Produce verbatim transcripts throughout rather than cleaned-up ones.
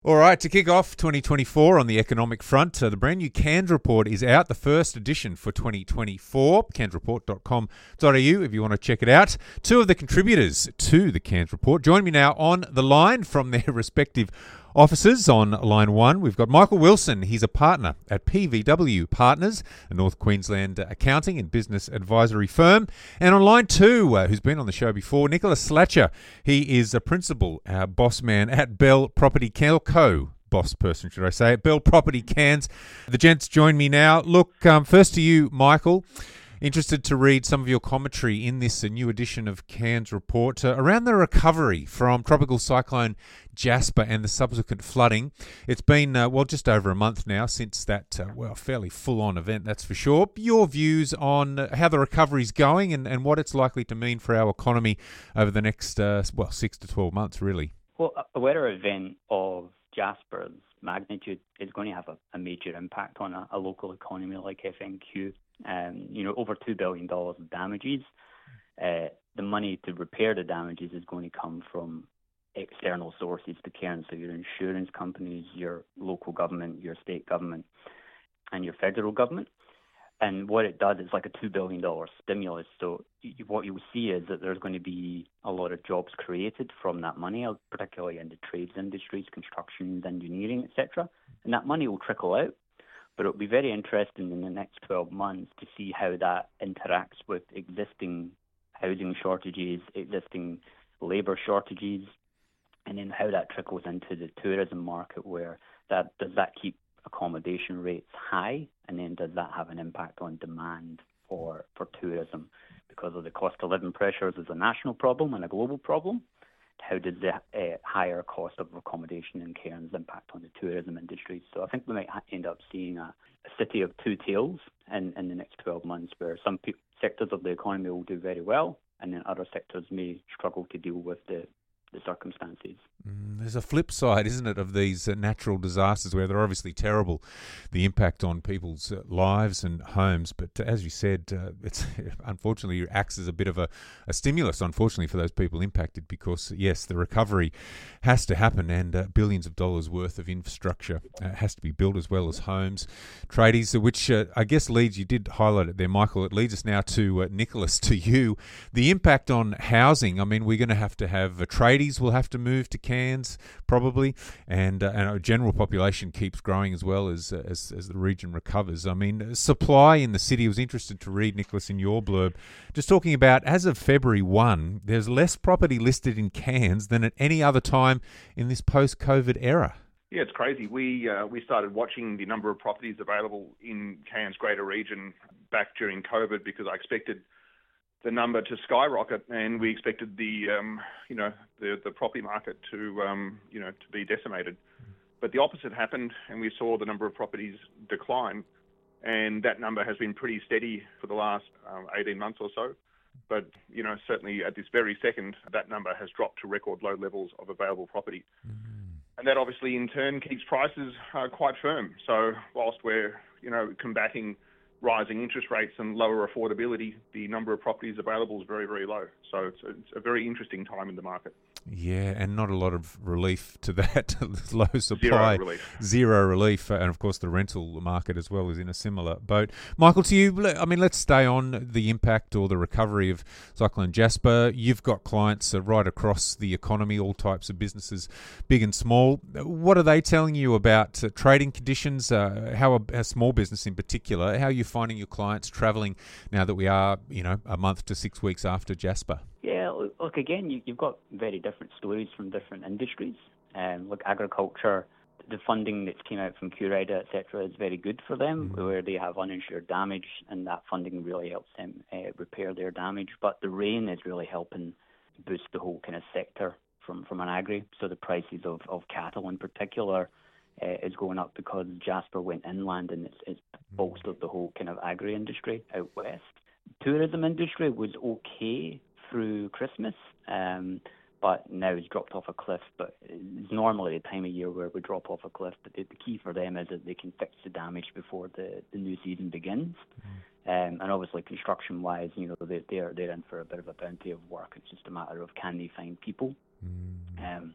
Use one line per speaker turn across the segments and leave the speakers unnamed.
All right, to kick off twenty twenty-four on the economic front, uh, the brand new Cairns Report is out, the first edition for twenty twenty-four, cairns report dot com dot a u if you want to check it out. Two of the contributors to the Cairns Report join me now on the line from their respective offices. On line one, we've got Michael Wilson. He's a partner at P V W Partners, a North Queensland accounting and business advisory firm. And on line two, uh, who's been on the show before, Nicholas Slatcher. He is a principal uh, boss man at Bell Property Co. Boss person, should I say, at Bell Property Cairns. The gents join me now. Look, um, first to you, Michael. Interested to read some of your commentary in this uh, new edition of Cairns Report uh, around the recovery from Tropical Cyclone Jasper and the subsequent flooding. It's been, uh, well, just over a month now since that, uh, well, fairly full-on event, that's for sure. Your views on uh, how the recovery's going and, and what it's likely to mean for our economy over the next, uh, well, six to twelve months, really.
Well, a weather event of Jasper's magnitude is going to have a, a major impact on a, a local economy like F N Q. Um, you know, over two billion dollars of damages. Uh, the money to repair the damages is going to come from external sources to Cairns, so your insurance companies, your local government, your state government, and your federal government. And what it does is like a two billion dollars stimulus. So you, what you'll see is that there's going to be a lot of jobs created from that money, particularly in the trades industries, construction, engineering, et cetera. And that money will trickle out. But it'll be very interesting in the next twelve months to see how that interacts with existing housing shortages, existing labour shortages, and then how that trickles into the tourism market, where that does that keep accommodation rates high, and then does that have an impact on demand for, for tourism? Because of the cost of living pressures is a national problem and a global problem. How does the uh, higher cost of accommodation in Cairns impact on the tourism industry? So I think we might ha- end up seeing a, a city of two tails in, in the next twelve months, where some pe- sectors of the economy will do very well, and then other sectors may struggle to deal with the, the circumstances.
Mm, there's a flip side, isn't it, of these uh, natural disasters where they're obviously terrible, the impact on people's uh, lives and homes. But uh, as you said, uh, it's unfortunately acts as a bit of a, a stimulus, unfortunately, for those people impacted, because, yes, the recovery has to happen, and uh, billions of dollars worth of infrastructure uh, has to be built, as well as homes, tradies, which uh, I guess leads, you did highlight it there, Michael, it leads us now to uh, Nicholas, to you. The impact on housing, I mean, we're going to have to have uh, tradies will have to move to Cairns, probably, and uh, and our general population keeps growing as well as, uh, as as the region recovers. I mean, supply in the city, I was interested to read, Nicholas, in your blurb, just talking about, as of February first, there's less property listed in Cairns than at any other time in this post-COVID era.
Yeah, it's crazy. We uh, we started watching the number of properties available in Cairns Greater Region back during COVID, because I expected the number to skyrocket, and we expected the um, you know the the property market to um, you know to be decimated. But the opposite happened, and we saw the number of properties decline, and that number has been pretty steady for the last um, eighteen months or so. But you know certainly at this very second, that number has dropped to record low levels of available property. Mm-hmm. And that obviously in turn keeps prices uh, quite firm. So whilst we're you know combating rising interest rates and lower affordability, the number of properties available is very, very low. So it's a, it's a very interesting time in the market.
Yeah, and not a lot of relief to that. Low supply,
zero relief.
Zero relief, and of course the rental market as well is in a similar boat. Michael, to you, I mean, let's stay on the impact or the recovery of Cyclone Jasper. You've got clients uh, right across the economy, all types of businesses, big and small. What are they telling you about uh, trading conditions? Uh, how a, a small business in particular, how are you finding your clients travelling now that we are, you know, a month to six weeks after Jasper?
Yeah, look, again, you, you've got very different stories from different industries. Um, look, agriculture, the funding that's came out from Curida, et cetera, is very good for them, mm-hmm. where they have uninsured damage, and that funding really helps them uh, repair their damage. But the rain is really helping boost the whole kind of sector from, from an agri. So the prices of, of cattle in particular uh, is going up because Jasper went inland, and it's, it's bolstered the whole kind of agri industry out west. Tourism industry was okay through Christmas, um, but now it's dropped off a cliff. But it's normally a time of year where we drop off a cliff. But the, the key for them is that they can fix the damage before the, the new season begins. Mm. Um, and obviously, construction-wise, you know, they, they're they're in for a bit of a bounty of work. It's just a matter of can they find people. Mm. Um,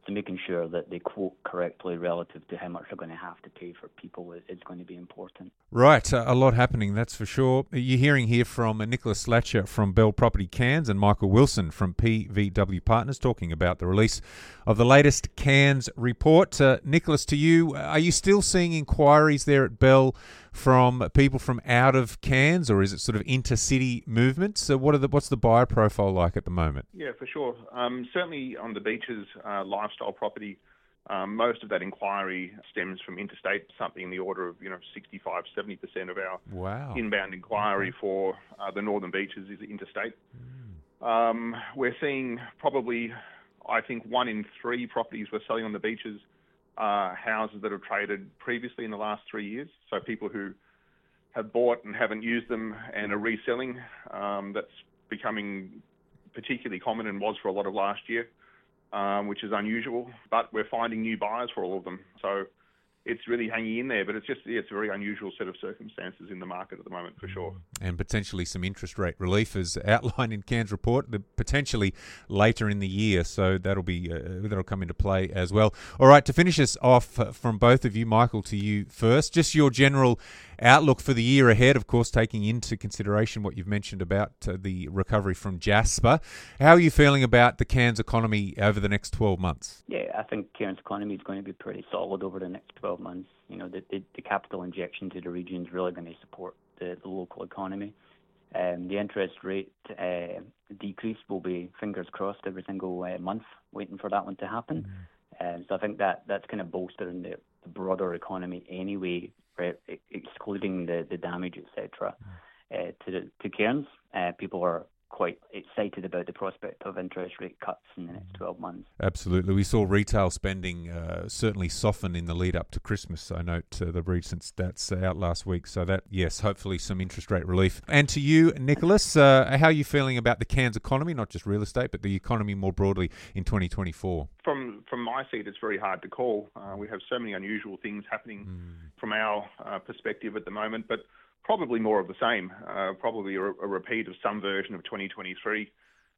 So making sure that they quote correctly relative to how much they're going to have to pay for people is, is going to be important.
Right, uh, a lot happening, that's for sure. You're hearing here from uh, Nicholas Slatcher from Bell Property Cairns and Michael Wilson from P V W Partners talking about the release of the latest Cairns report. Uh, Nicholas, to you, are you still seeing inquiries there at Bell from people from out of Cairns, or is it sort of intercity movements? So what are the, what's the buyer profile like at the moment?
Yeah, for sure. Um, certainly on the beaches, uh, lifestyle property, um, most of that inquiry stems from interstate, something in the order of, you know, sixty-five, seventy percent of our
wow.
inbound inquiry for uh, the northern beaches is interstate. Mm. Um, we're seeing probably, I think, one in three properties we're selling on the beaches Uh, houses that have traded previously in the last three years. So people who have bought and haven't used them and are reselling. Um, that's becoming particularly common and was for a lot of last year, um, which is unusual. But we're finding new buyers for all of them. So it's really hanging in there, but it's just yeah, it's a very unusual set of circumstances in the market at the moment, for sure.
And potentially some interest rate relief as outlined in Cairns report, the, potentially later in the year, so that'll be uh, that'll come into play as well. All right, to finish us off uh, from both of you, Michael, to you first, just your general outlook for the year ahead, of course, taking into consideration what you've mentioned about uh, the recovery from Jasper. How are you feeling about the Cairns economy over the next twelve months?
Yeah, I think Cairns economy is going to be pretty solid over the next twelve months. You know, the, the, the capital injection to the region is really going to support the, the local economy. Um, the interest rate uh, decrease will be, fingers crossed, every single uh, month, waiting for that one to happen. Mm-hmm. Um, so I think that that's kind of bolstering the, the broader economy anyway, right, excluding the, the damage, et cetera. Mm-hmm. Uh, to, the, to Cairns, uh, people are quite excited about the prospect of interest rate cuts in the next twelve months.
Absolutely. We saw retail spending uh, certainly soften in the lead up to Christmas. I note uh, the recent stats out last week. So that, yes, hopefully some interest rate relief. And to you, Nicholas, uh, how are you feeling about the Cairns economy, not just real estate, but the economy more broadly in twenty twenty-four?
From from my seat, it's very hard to call. Uh, we have so many unusual things happening mm. from our uh, perspective at the moment, but probably more of the same, uh, probably a, a repeat of some version of twenty twenty-three.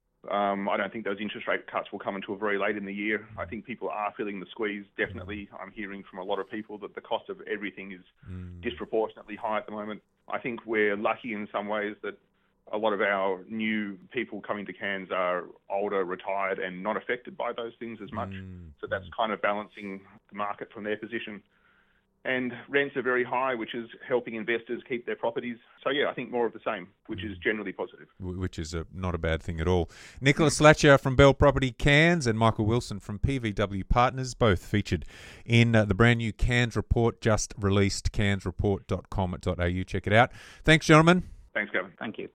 Um, I don't think those interest rate cuts will come until very late in the year. I think people are feeling the squeeze, definitely. I'm hearing from a lot of people that the cost of everything is mm. disproportionately high at the moment. I think we're lucky in some ways that a lot of our new people coming to Cairns are older, retired, and not affected by those things as much. Mm. So that's kind of balancing the market from their position. And rents are very high, which is helping investors keep their properties. So, yeah, I think more of the same, which is generally positive.
Which is a, not a bad thing at all. Nicholas Slatcher from Bell Property Cairns and Michael Wilson from P V W Partners, both featured in uh, the brand new Cairns report, just released, cairns report dot com dot a u. Check it out. Thanks, gentlemen.
Thanks, Gavin.
Thank you.